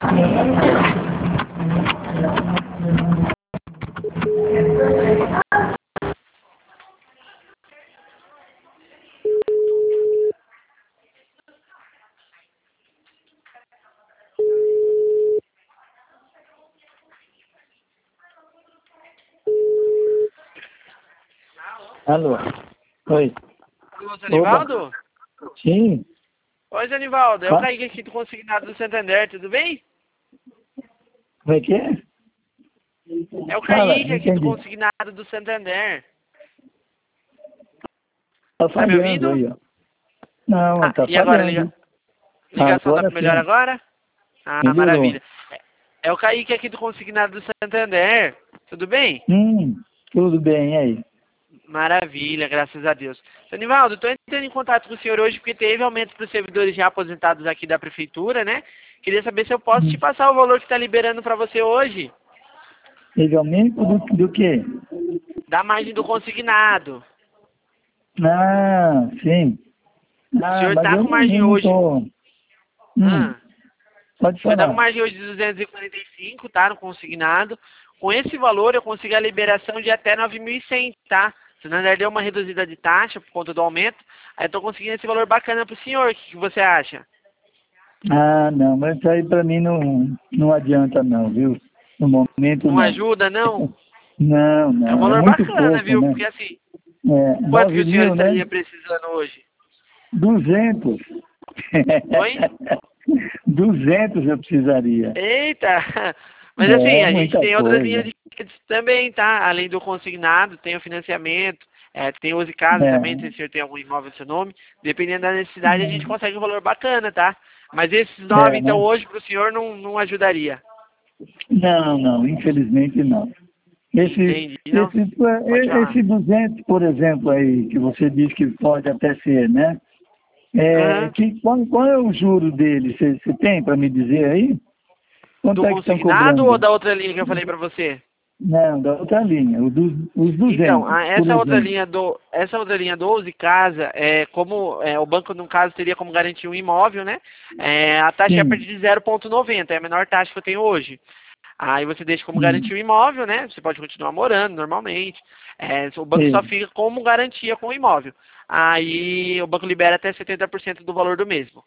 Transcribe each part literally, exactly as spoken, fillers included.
Alô? Oi. Alô, Zanivaldo? Sim. Oi, Zanivaldo. É o Ah. Kaique aqui do Consignado do Santander, tudo bem? Como é que é? É o Fala, Kaique não aqui do entendi. Consignado do Santander. Tá Tá me falhando ouvindo? aí, ó. Não, Ah, tá e agora, liga... falhando. ligação tá Agora melhor sim. agora? Ah, Melhorou. maravilha. É é o Kaique aqui do Consignado do Santander, tudo bem? Hum, tudo bem, e aí? Maravilha, graças a Deus. Zanivaldo, estou entrando em contato com o senhor hoje porque teve aumento para os servidores já aposentados aqui da prefeitura, né? Queria saber se eu posso te Hum. passar o valor que está liberando para você hoje, Teve aumento do, do quê? da margem do consignado. Ah, sim. O Ah, senhor mas está eu com não, eu margem não hoje. tô... Hum, Ah, pode o senhor está com falar. margem hoje de duzentos e quarenta e cinco, tá? No consignado. Com esse valor eu consigo a liberação de até nove mil e cem, tá? Se não der, deu uma reduzida de taxa por conta do aumento. Aí eu tô conseguindo esse valor bacana pro senhor. O que, que você acha? Ah, não, mas isso aí pra mim não, não adianta não, viu? No momento Não não. ajuda, não? Não, É um não, é valor muito bacana, pouco, viu? né? Porque assim, É, quanto que nove o senhor mil, né? estaria precisando hoje? Duzentos. Oi? Duzentos eu precisaria. Eita! Mas assim, É a gente muita tem outras linhas coisa. de crédito também, tá? Além do consignado, tem o financiamento, é, tem o Use Casa É. também, se o senhor tem algum imóvel no seu nome. Dependendo da necessidade, a gente consegue um valor bacana, tá? Mas esses nove, É, então, né? hoje, pro senhor, não, não ajudaria. Não, não, infelizmente não. Esse, Entendi, não? esse, Pode falar. esse duzentos, por exemplo, aí, que você diz que pode até ser, né? É, Aham. que, qual, qual é o juro dele? Você você tem para me dizer aí? Quanto Do é que estão consignado ou cobrando? da outra linha que eu falei pra você? Não, da outra linha, o dos, os Então, duzentos, a- por essa outra exemplo. linha do essa outra linha do Use Casa, é como é, o banco no caso teria como garantir um imóvel, né? É, a taxa é a partir Sim. de zero vírgula noventa, é a menor taxa que eu tenho hoje. Aí você deixa como Hum, garantir o imóvel, né? Você pode continuar morando normalmente. É, o banco só sei. fica como garantia com o imóvel. Aí o banco libera até setenta por cento do valor do mesmo.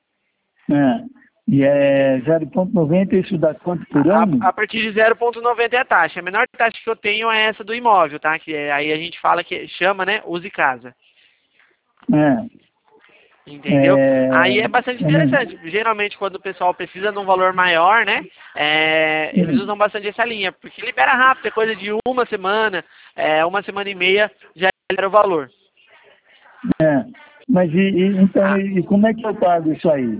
Ah, e é Entendeu? zero vírgula noventa, isso dá quanto por A, ano? a partir de zero vírgula noventa é a taxa. A menor taxa que eu tenho é essa do imóvel, tá? Que é- aí a gente fala que chama, né? Use Casa. Ah, Entendeu? é, Aí é bastante é, não- interessante. Geralmente, quando o pessoal precisa de um valor maior, né? é, eles sim, usam bastante essa linha, porque libera rápido, é coisa de uma semana, é, uma semana e meia já libera o valor. é. Mas e, e- então, Ah, e, e como é que eu pago isso aí?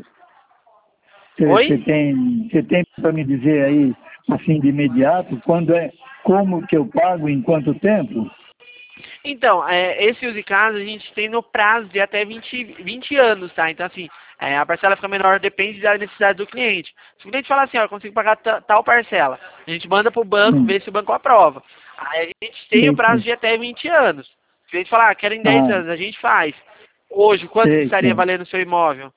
Você oi? tem, você tem para me dizer aí, assim, de imediato, quando é, como que eu pago, em quanto tempo? Então, é, esse use caso a gente tem no prazo de até vinte, vinte anos, tá? Então, assim, é, a parcela fica menor, depende da necessidade do cliente. Se o cliente falar assim, ó, eu consigo pagar ta- tal parcela, a gente manda para o banco, Hum, vê se o banco aprova. Aí a gente tem o sei, prazo sei. de até vinte anos. Se o cliente falar, ah, quero em dez Ah, anos, a gente faz. Hoje, quanto que sei, estaria sei. valendo o seu imóvel?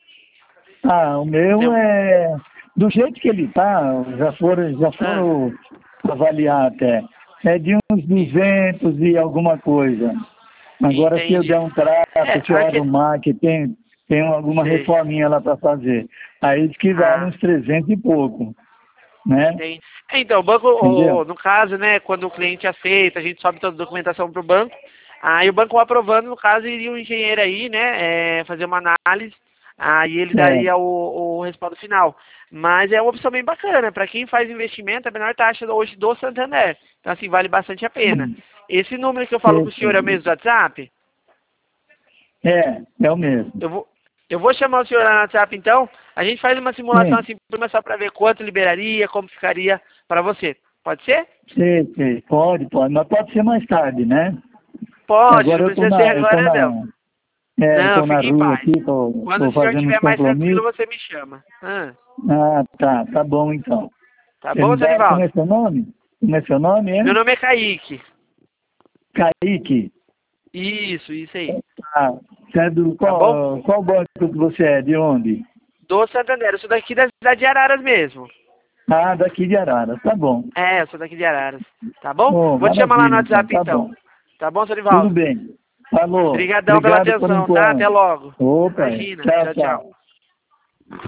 Ah, o meu Tem- é, do jeito que ele está, já foram, já ah, foram avaliar até, é de uns duzentos e alguma coisa. Agora, se eu der entendi. um É, trato, se eu aqui, arrumar, que tem, tem alguma sei. reforminha lá para fazer, aí diz que vale Ah, uns trezentos e pouco, né? entendi. Então, o banco, Entendeu? o- no caso, né, quando o cliente aceita, a gente sobe toda a documentação para o banco, aí o banco aprovando, no caso, iria o engenheiro aí, né, é, fazer uma análise, aí ele É. daria o, o respaldo final. Mas é uma opção bem bacana, para quem faz investimento, a menor taxa hoje do Santander. Então, assim, vale bastante a pena. Hum, Esse número que eu falo com sei, o senhor é o sei. mesmo do WhatsApp? É, é o mesmo. Eu vou, eu vou chamar o senhor lá no WhatsApp, então. A gente faz uma simulação Sim, assim, só para ver quanto liberaria, como ficaria para você. Pode ser? sei, sei. Pode, pode, mas pode ser mais tarde, né? Que Pode, não agora eu tô precisa ser na, eu tô agora, não. na, é, eu Não, tô na fique em rua paz. aqui, tô, Quando o tô senhor fazendo uns estiver mais tranquilo, compromissos. você me chama. Ah, Ah, tá, tá bom então. tá Você bom, me Zé dá, como Nivaldo? é seu nome? Como é seu nome, é? Meu nome é Kaique. Kaique. Isso, isso aí. Ah, você é do, Tá bom? qual, qual banco que você é? De onde? Do Santander, eu sou daqui da cidade de Araras mesmo. Ah, daqui de Araras, tá bom. É, eu sou daqui de Araras. Tá bom? Oh, Vou te chamar lá no maravilha, WhatsApp então, tá então. bom. Tá bom, Sorivaldo? Tudo bem. Falou. Obrigadão pela Obrigado por atenção, tá? enquanto. Até logo. Opa, Imagina. tchau, Tchau, tchau. tchau.